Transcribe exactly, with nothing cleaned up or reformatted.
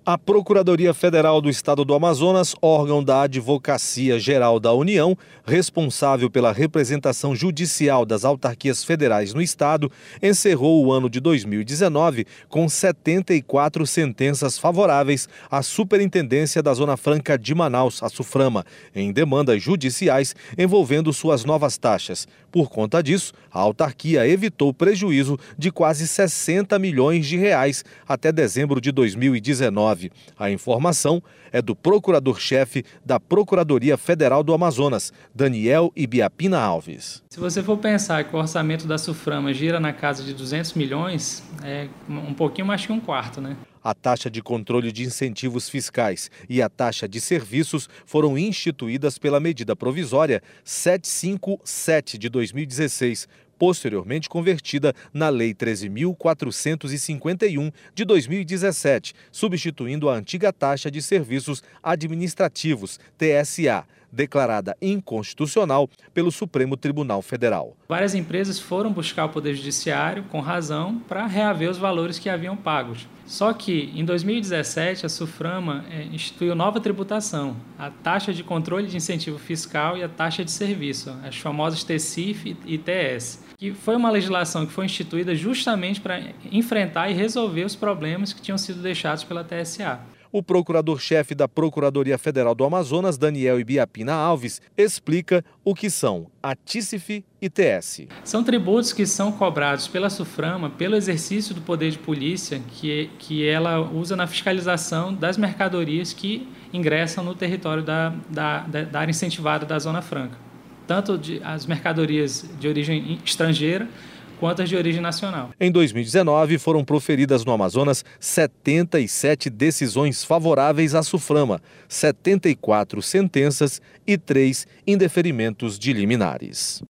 A Procuradoria Federal do Estado do Amazonas, órgão da Advocacia Geral da União, responsável pela representação judicial das autarquias federais no estado, encerrou o ano de dois mil e dezenove com setenta e quatro sentenças favoráveis à Superintendência da Zona Franca de Manaus, a SUFRAMA, em demandas judiciais envolvendo suas novas taxas. Por conta disso, a autarquia evitou prejuízo de quase sessenta milhões de reais até dezembro de dois mil e dezenove. A informação é do procurador-chefe da Procuradoria Federal do Amazonas, Daniel Ibiapina Alves. Se você for pensar que o orçamento da SUFRAMA gira na casa de duzentos milhões, é um pouquinho mais que um quarto, né? A taxa de controle de incentivos fiscais e a taxa de serviços foram instituídas pela medida provisória setecentos e cinquenta e sete de dois mil e dezesseis, posteriormente convertida na Lei treze mil quatrocentos e cinquenta e um de dois mil e dezessete, substituindo a antiga taxa de serviços administrativos, T S A, declarada inconstitucional pelo Supremo Tribunal Federal. Várias empresas foram buscar o Poder Judiciário, com razão, para reaver os valores que haviam pagos. Só que, em dois mil e dezessete, a SUFRAMA é, instituiu nova tributação, a taxa de controle de incentivo fiscal e a taxa de serviço, as famosas T C I F e T S, que foi uma legislação que foi instituída justamente para enfrentar e resolver os problemas que tinham sido deixados pela T S A. O procurador-chefe da Procuradoria Federal do Amazonas, Daniel Ibiapina Alves, explica o que são a T I C F e T S. São tributos que são cobrados pela SUFRAMA pelo exercício do poder de polícia que, que ela usa na fiscalização das mercadorias que ingressam no território da, da, da, da área incentivada da Zona Franca. Tanto de, as mercadorias de origem estrangeira, quanto as de origem nacional. Em dois mil e dezenove, foram proferidas no Amazonas setenta e sete decisões favoráveis à SUFRAMA, setenta e quatro sentenças e três indeferimentos de liminares.